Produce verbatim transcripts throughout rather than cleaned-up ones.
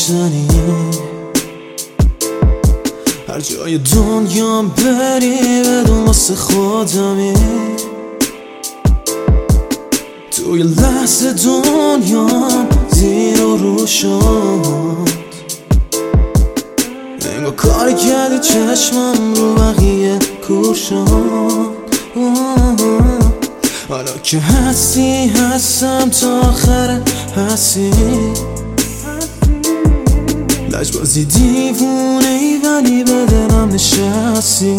داشتنی، هر جای دنیا بری بدون واسه خودمی. توی لحظه دنیا زیر و رو شد، انگار کاری کردی چشمم رو بقیه کور شد. حالا که هستی هستم تا آخر هستی، لجبازی دیوونه ای ولی به دلم نشستی.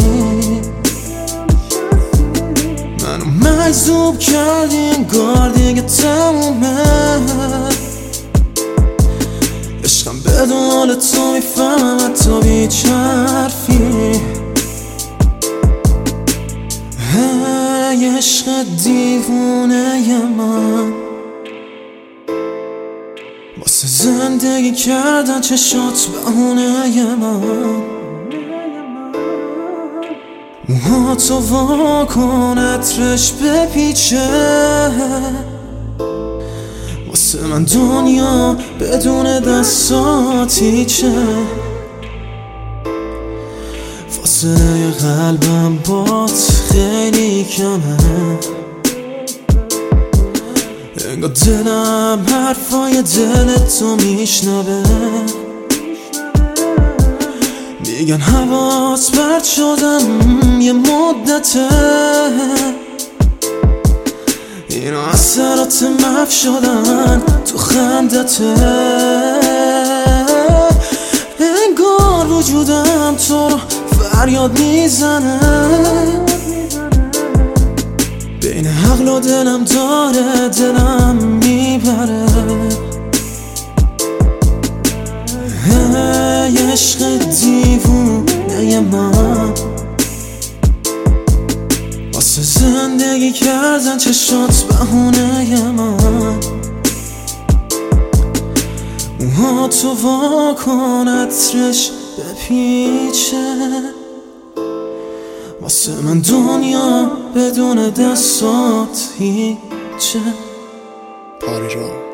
منو مجذوب کردی انگار دیگه تمومه، عشقم بدون حال تو میفهمم حتی بیچ حرفی. ای عشق دیوونه من، واسه زندگی کردن چشات بهونه من. موهاتو وا کن عطرش بپیچه، واسه من دنیا بدون دستات هیچه. فاصله قلبم بات خیلی کمه، انگار دلم حرفای دلتو میشنوه. میگن حواس پرت شدم یه مدته، اینا اثرات محو شدن تو خندته. انگار وجودم تو رو فریاد میزنه، بین عقل و دلم داره دلم میبره. ای عشق دیوونه من، واسه زندگی کردن چشات بهونه من. موهاتو وا کن عطرش بپیچه، واسه من دنیا بدون دستات هیچه. پاری رو